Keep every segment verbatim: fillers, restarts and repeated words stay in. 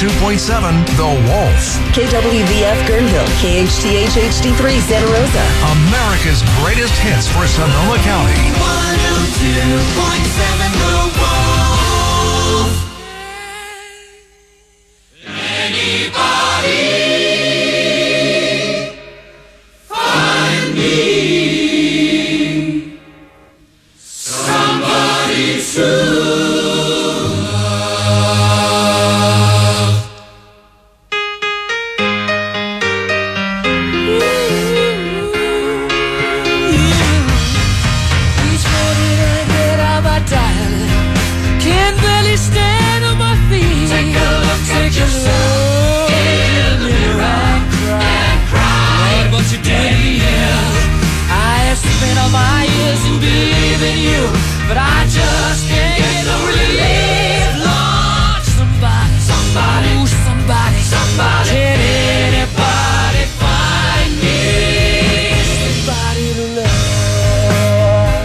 two point seven, The Wolf. K W V F Guerneville, K H T H H D three Santa Rosa. America's greatest hits for Sonoma County. one oh two point seven, The Wolf. Anybody find me somebody to my years and believe in you, but I just can't get no relief. Lord, somebody, somebody, ooh, somebody, somebody, can anybody find me somebody to love?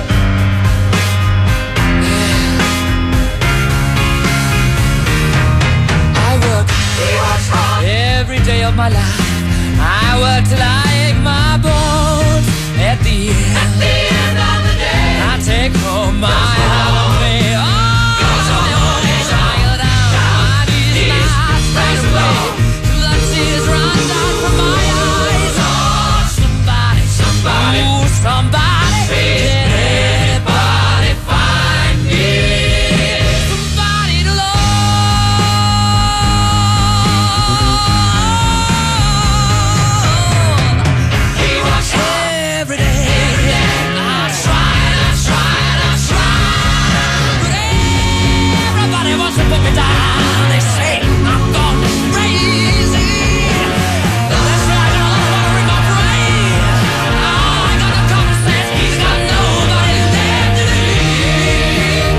I work every day of my life. I work till I ache my bones. At the end, At the end of the day, I take home my holiday. Oh, goes on, goes on, down. My knees rise away till the tears run down from my eyes. Oh, somebody, somebody, ooh, somebody, can anybody find me somebody to love? He walks every day. Every day. I tried, I tried, I tried, but everybody wants to put me down. They say I'm gone crazy. That's right, I don't worry my brain. Oh, I got no common sense. He's got nobody left to leave.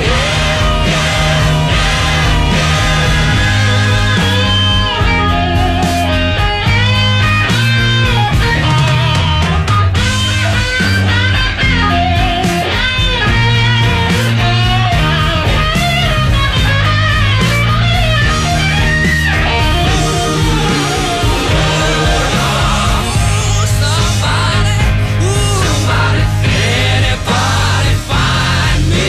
Somebody, ooh, somebody, anybody find me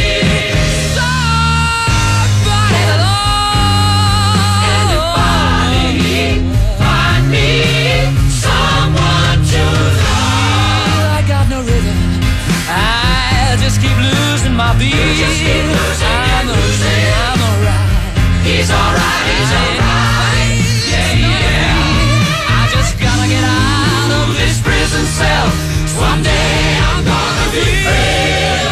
somebody to love? Anybody find me someone to love? I got no rhythm. I just keep losing my beat. You just keep losing I'm and losing. I'm alright. He's alright. He's alright. Yeah, yeah. I just gotta get out of this prison cell. Someday I'm gonna be free.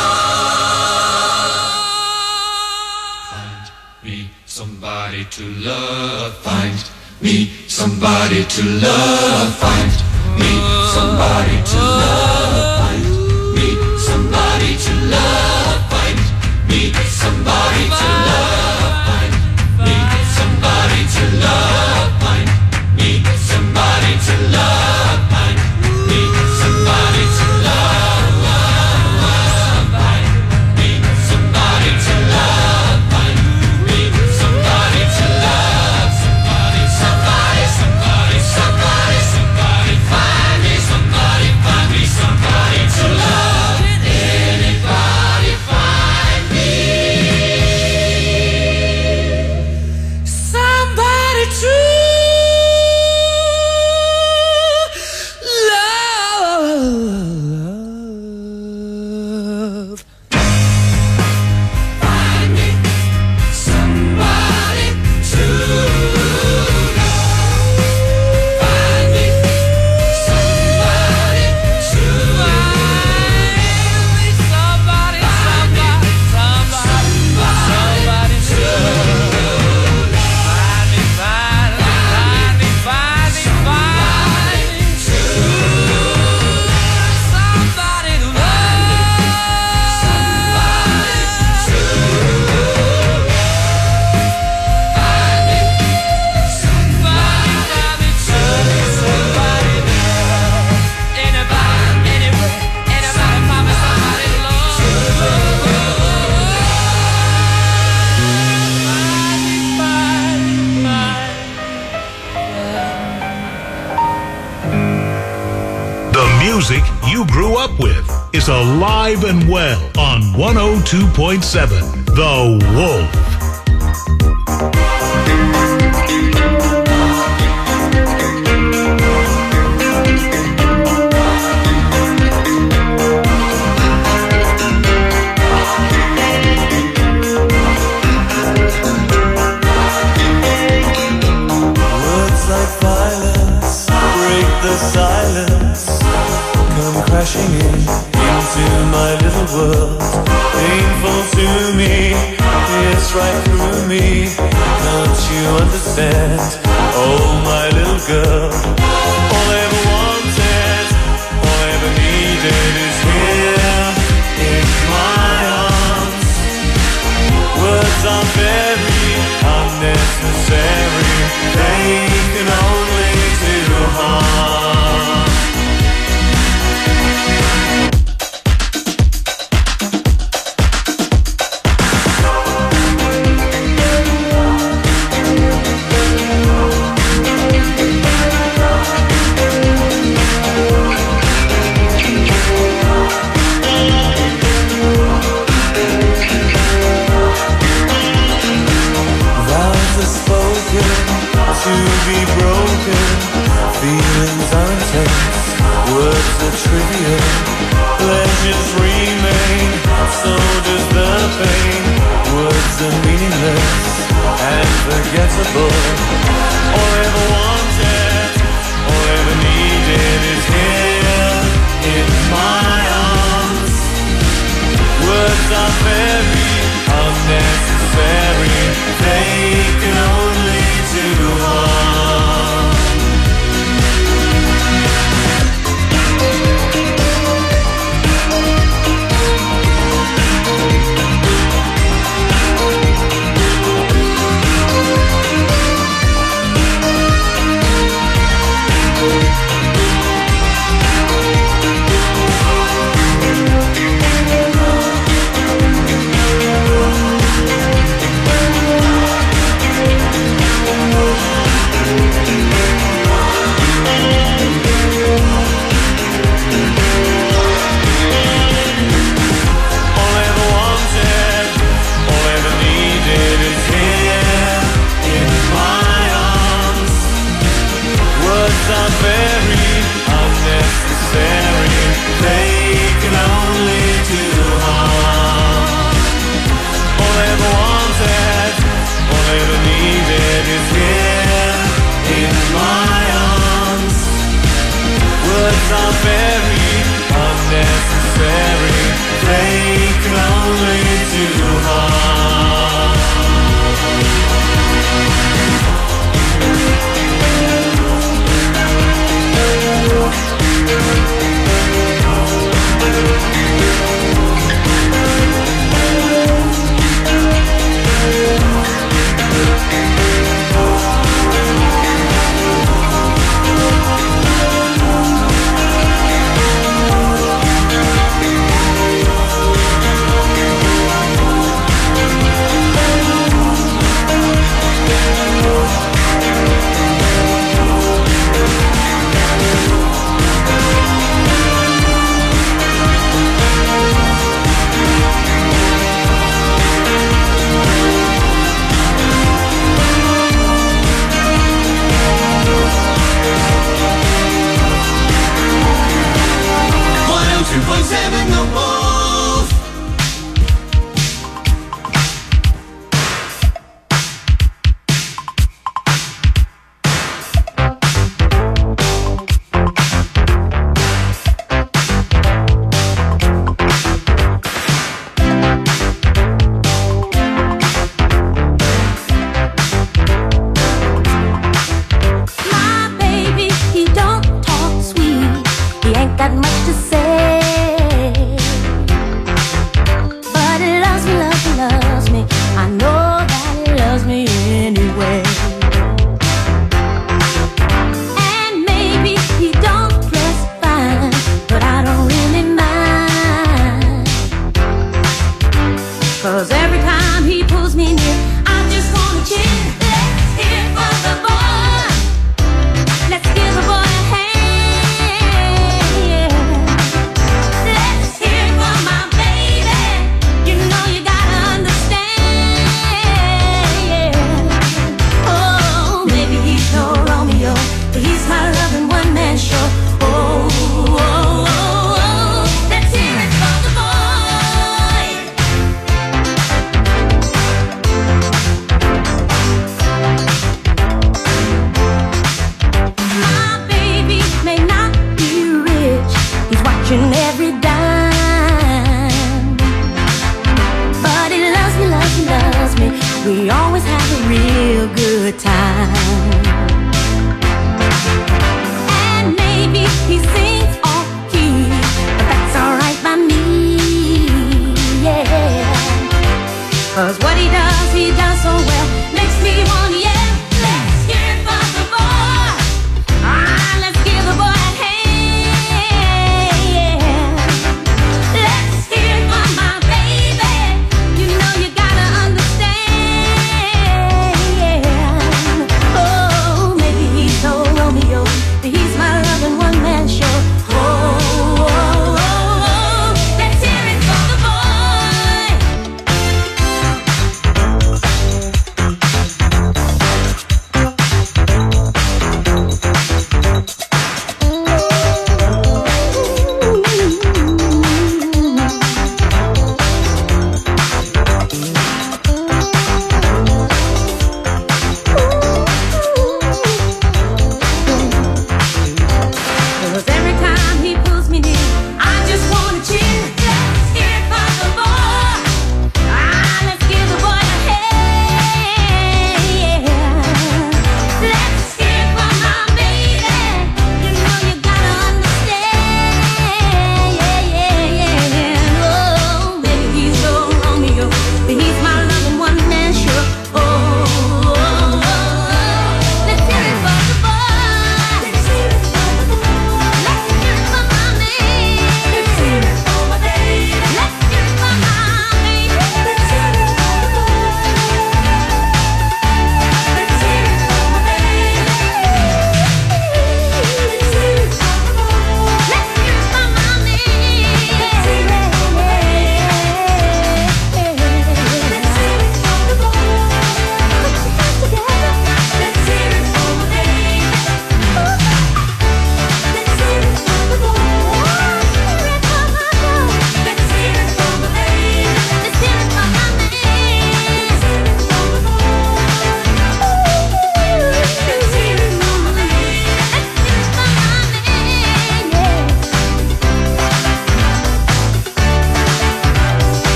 Find me somebody to love. Find me somebody to love. Find me somebody to love. Find me somebody to love. Find me somebody to love. Find me somebody to love. Find me somebody to love. Find me somebody to love. Find me somebody to love. Find me somebody to love. Somebody, somebody, somebody, somebody, somebody, find me somebody, find me somebody to love. Anybody music you grew up with is alive and well on one oh two point seven The Wolf. Silence come crashing in into my little world, painful to me, it's right through me. Don't you understand? Oh, my little girl, all I ever wanted, all I ever needed is here in my arms. Words are very unnecessary, they can only do harm. To be broken, feelings are intense, words are trivial, pleasures remain, so does the pain. Words are meaningless and forgettable. All I ever wanted, all I ever needed is here in my arms. Words are very unnecessary, they can only do harm.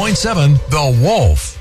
point seven, The Wolf.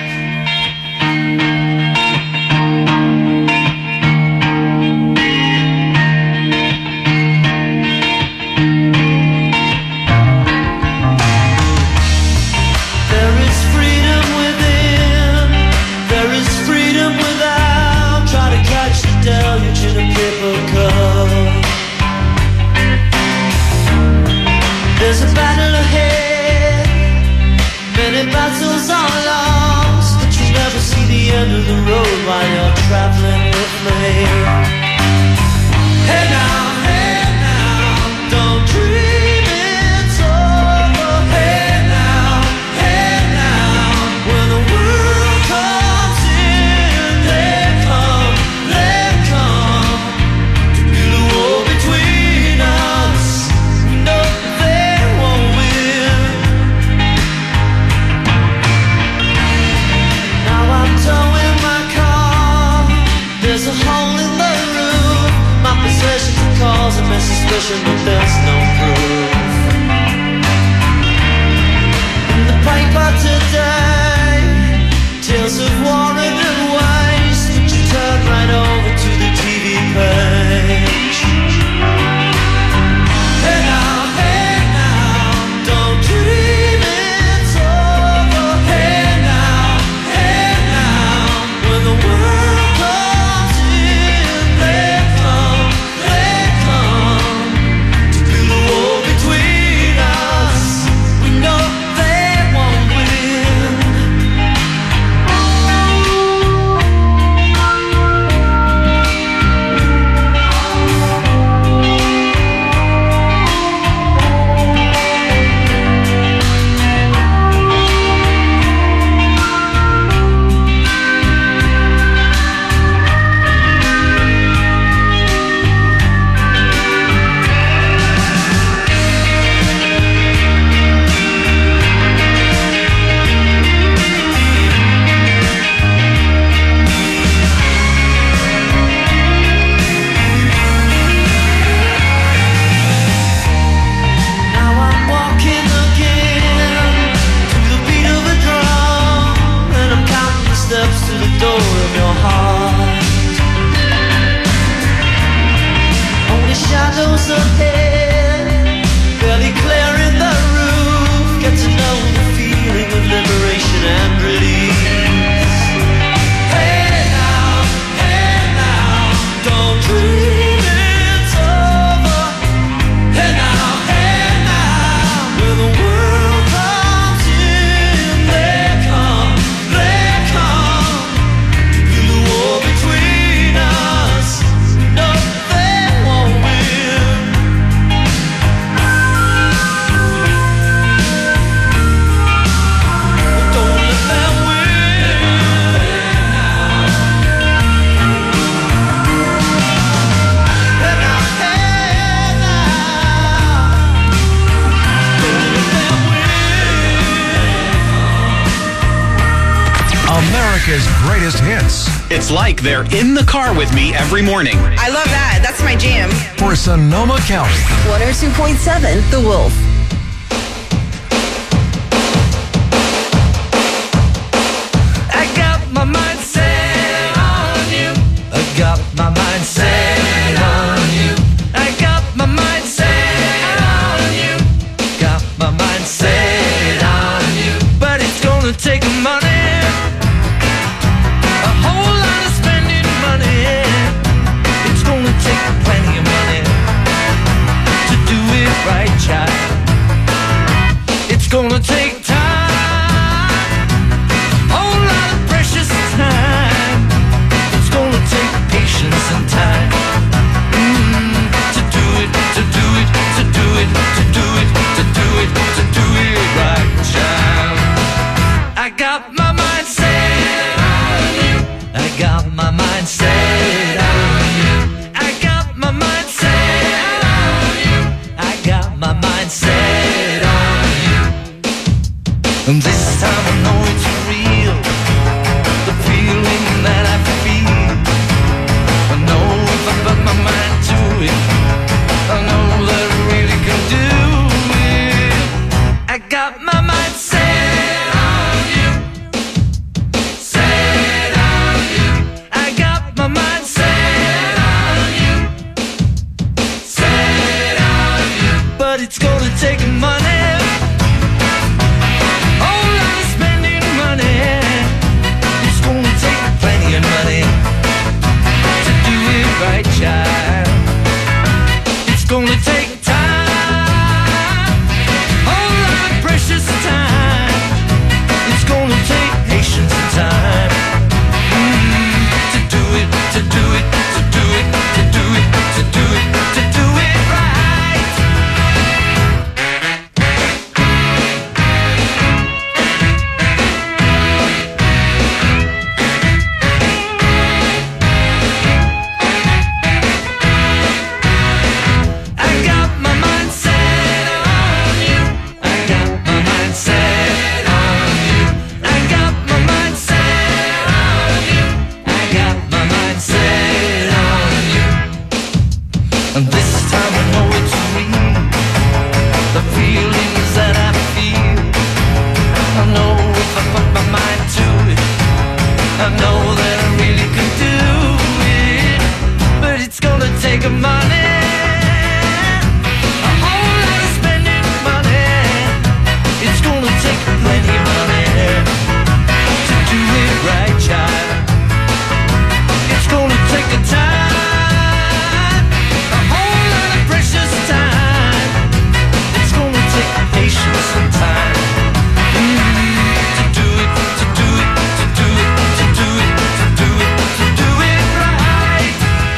There's a battle ahead, many battles are lost, but you never see the end of the road while you're traveling with me. Hey now, hey now, don't dream it's over. Hey now, hey now, when the world comes in, they come, they come to build a wall between us. We know there's a hole in the roof. My possessions are causing me suspicion, but there's no proof. In the paper today, tales of war and waste. But you turn right over to the T V page. Hey now, hey now, don't dream it's over. Hey now, hey now, when the world shadows ahead, barely clearing the roof. Get to know the feeling of liberation and release. Hey now, hey now, don't dream it's over. Hey now, hey now, when the world comes in, they come, they come to build a wall between us. No, they won't win. America's greatest hits. It's like they're in the car with me every morning. I love that. That's my jam. For Sonoma County. one oh two point seven, The Wolf. I got my mind set on you. I got my mind set on you. I got my mind set on you. Got my mind set on you. But it's gonna take money. A whole lot of spending money. It's gonna take plenty of money to do it right, child. it's gonna take money. Whole lot of spending money. It's gonna take plenty of money to do it right, child. It's gonna take time, whole lot of precious time. It's gonna take patience and time mm, to do it, to do it, to do it, to do it, to do it, to do it right. I got my mind set on you. I got my mind set on you. I got my mind set on you. I got my mind set on you. And this time I know it's real. The feelings that I feel. I know if I put my mind to it, I know that I really can do it. But it's gonna take a money. A whole lot of spending money. It's gonna take plenty of money to do it right, child. It's gonna take a time, a whole lot of precious time. It's gonna take patience and time mm, to do it, to do it, to do it, to do it, to do it, to do it right.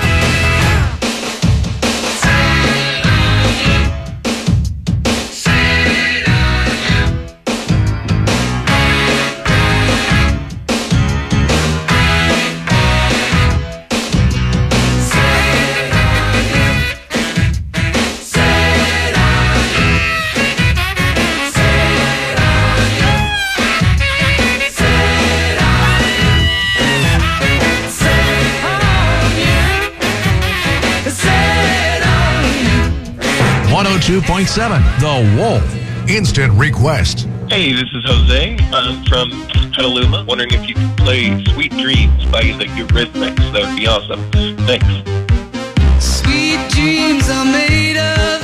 one oh two point seven The Wolf. Instant request. Hey, this is Jose. I'm from Petaluma. Wondering if you could play Sweet Dreams by the Eurythmics. That would be awesome. Thanks. Sweet dreams are made of